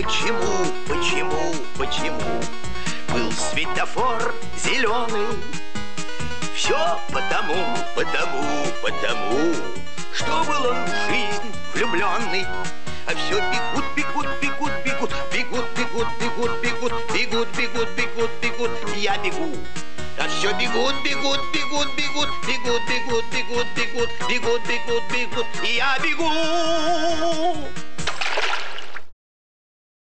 почему был светофор зеленый? Все потому, что был он в жизнь влюбленный. А все бегут, я бегу. А все бегут, и я бегу.